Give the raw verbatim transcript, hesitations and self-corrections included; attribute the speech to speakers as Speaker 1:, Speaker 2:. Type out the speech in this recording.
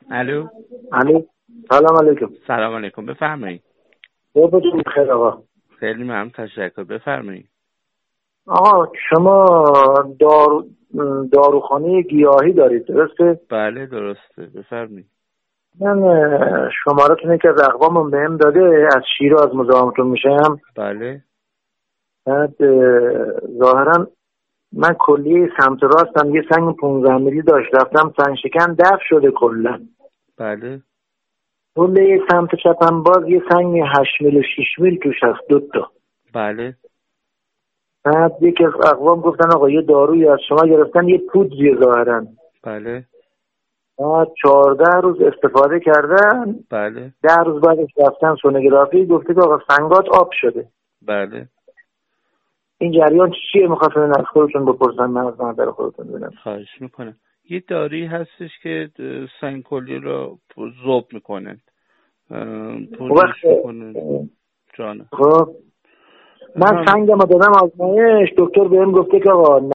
Speaker 1: الو
Speaker 2: الو سلام علیکم.
Speaker 1: سلام علیکم، بفرمایید.
Speaker 2: صبحتون بخیر آقا.
Speaker 1: خیلی ممنون، تشکر، بفرمایید.
Speaker 2: آقا شما دارو داروخانه گیاهی دارید درسته؟
Speaker 1: بله درسته، بفرمایید.
Speaker 2: من شمارتون که از اقوامم بهم داده، از شیراز مزاحمتون میشم.
Speaker 1: بله.
Speaker 2: بعد ظاهرا من کلیه سمت راستم یه سنگ پانزده میلی داشت، رفتم سنگ شکن دفع شده کلا.
Speaker 1: بله.
Speaker 2: کلیه سمت چپم باز یه سنگ هشت میل و شش میل توش هست، دوتا.
Speaker 1: بله.
Speaker 2: بعد یکی از اقوام گفتن آقا یه دارویی از شما گرفتن، یه پودریه ظاهرا.
Speaker 1: بله.
Speaker 2: بعد چهارده روز استفاده کردن.
Speaker 1: بله.
Speaker 2: ده روز بعدش رفتن سونوگرافی، گفته که آقا سنگات آب شده.
Speaker 1: بله.
Speaker 2: این جریان چیه؟ میخواستم از خودتون بپرسم، من از نظر خودتون ببینم.
Speaker 1: خواهش میکنم. یه دارویی هستش که سنگ کلی رو ذوب میکنه. پودرش میکنه. جانه.
Speaker 2: خب من سنگم رو دادم آزمایش، دکتر بهم گفته که آقا